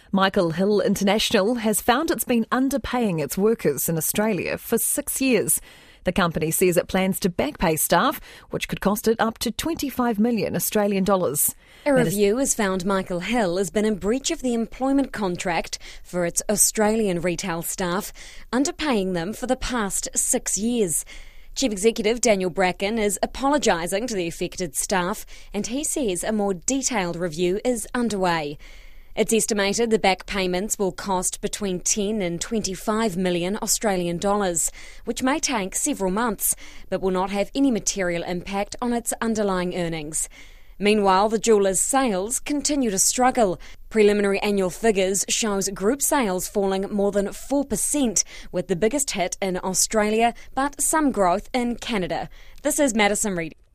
Michael Hill International has found it's been underpaying its workers in Australia for 6 years. The company says it plans to backpay staff, which could cost it up to 25 million Australian dollars. A review has found Michael Hill has been in breach of the employment contract for its Australian retail staff, underpaying them for the past 6 years. Chief Executive Daniel Bracken is apologising to the affected staff, and he says a more detailed review is underway. It's estimated the back payments will cost between 10 and 25 million Australian dollars, which may take several months, but will not have any material impact on its underlying earnings. Meanwhile, the jeweller's sales continue to struggle. Preliminary annual figures shows group sales falling more than 4%, with the biggest hit in Australia, but some growth in Canada. This is Madison Reed.